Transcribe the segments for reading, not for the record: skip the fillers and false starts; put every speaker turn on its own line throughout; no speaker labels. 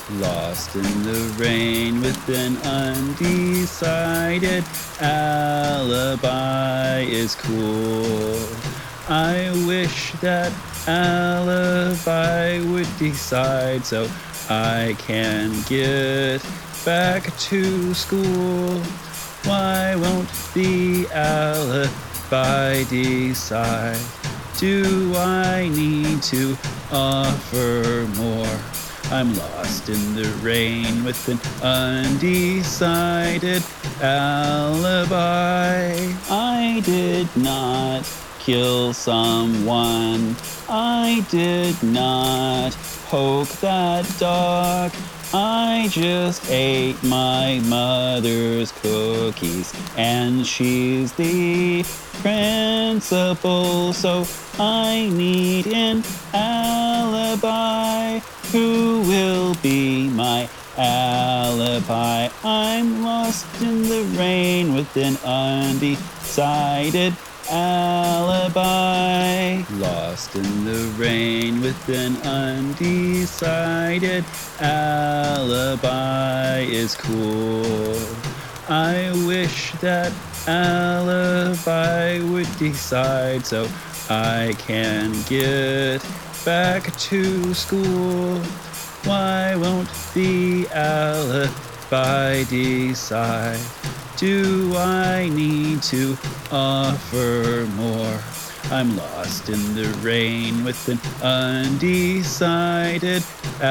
Lost in the rain with an undecided alibi is cool. I wish that alibi would decide so I can get back to school. Why won't the alibi decide? Do I need to offer more? I'm lost in the rain with an undecided alibi. I did not kill someone. I did not poke that dog. I just ate my mother's cookies, and she's the principal, so I need an alibi. Who will be my alibi? I'm lost in the rain with an undecided alibi. Lost in the rain with an undecided alibi is cool. I wish that alibi would decide so I can get back to school. Why won't the alibi decide? Do I need to offer more? I'm lost in the rain with an undecided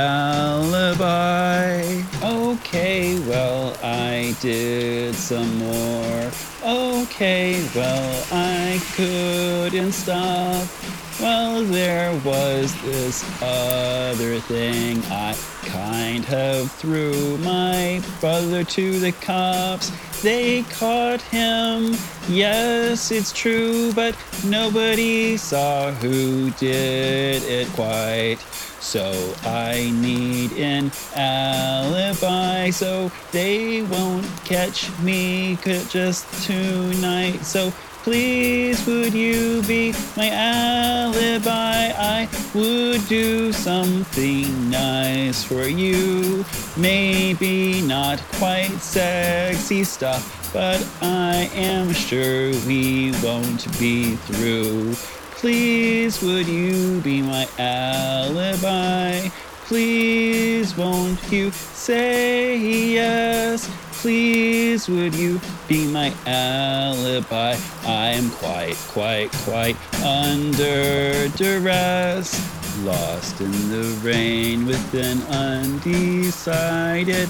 alibi. Okay, well, I did some more. Okay, well, I couldn't stop. Well, there was this other thing. I kind of threw my brother to the cops. They caught him. Yes, it's true, but nobody saw who did it quite. So I need an alibi so they won't catch me just tonight. So please, would you be my alibi? I would do something nice for you. Maybe not quite sexy stuff, but I am sure we won't be through. Please, would you be my alibi? Please, won't you say yes? Please, would you be my alibi? I'm quite under duress. Lost in the rain with an undecided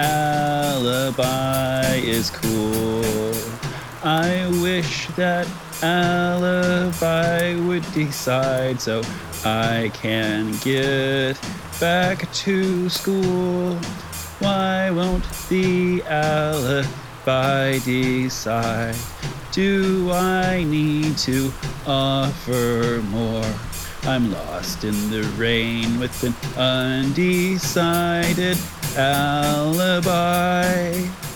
alibi is cool. I wish that alibi would decide so I can get back to school. Why won't the alibi decide? Do I need to offer more? I'm lost in the rain with an undecided alibi.